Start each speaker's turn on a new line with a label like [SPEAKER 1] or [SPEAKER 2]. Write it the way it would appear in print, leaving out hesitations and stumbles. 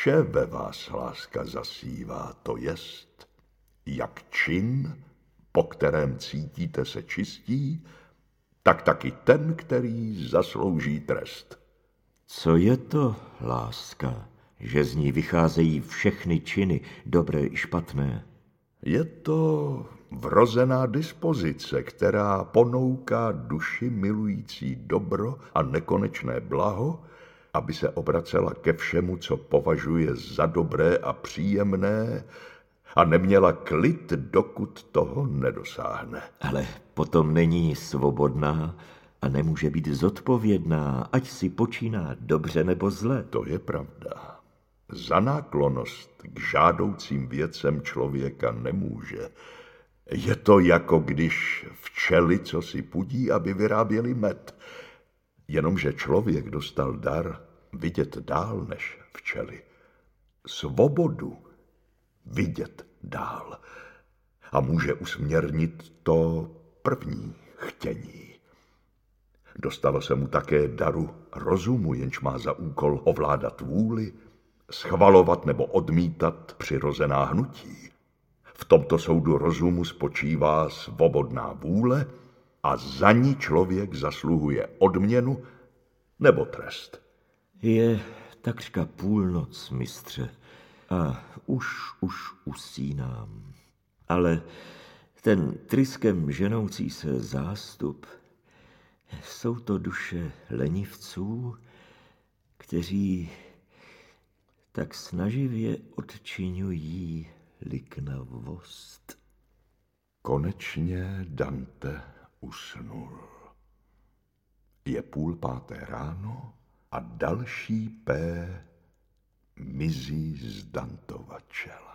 [SPEAKER 1] vše ve vás láska zasívá, to jest, jak čin, po kterém cítíte se čistí, tak taky ten, který zaslouží trest.
[SPEAKER 2] Co je to láska, že z ní vycházejí všechny činy, dobré i špatné?
[SPEAKER 1] Je to vrozená dispozice, která ponouká duši milující dobro a nekonečné blaho, aby se obracela ke všemu, co považuje za dobré a příjemné, a neměla klid, dokud toho nedosáhne.
[SPEAKER 2] Ale potom není svobodná a nemůže být zodpovědná, ať si počíná dobře nebo zle.
[SPEAKER 1] To je pravda. Za náklonnost k žádoucím věcem člověka nemůže. Je to jako když včely, co si pudí, aby vyráběli med. Jenomže člověk dostal dar vidět dál než včely. Svobodu vidět dál. A může usměrnit to první chtění. Dostalo se mu také daru rozumu, jenž má za úkol ovládat vůli, schvalovat nebo odmítat přirozená hnutí. V tomto soudu rozumu spočívá svobodná vůle a za ní člověk zasluhuje odměnu nebo trest.
[SPEAKER 2] Je takřka půlnoc, mistře, a už usínám. Ale ten tryskem ženoucí se zástup, jsou to duše lenivců, kteří tak snaživě odčiňují liknavost.
[SPEAKER 1] Konečně Dante usnul. Je 4:30 ráno a další P mizí z Dantova čela.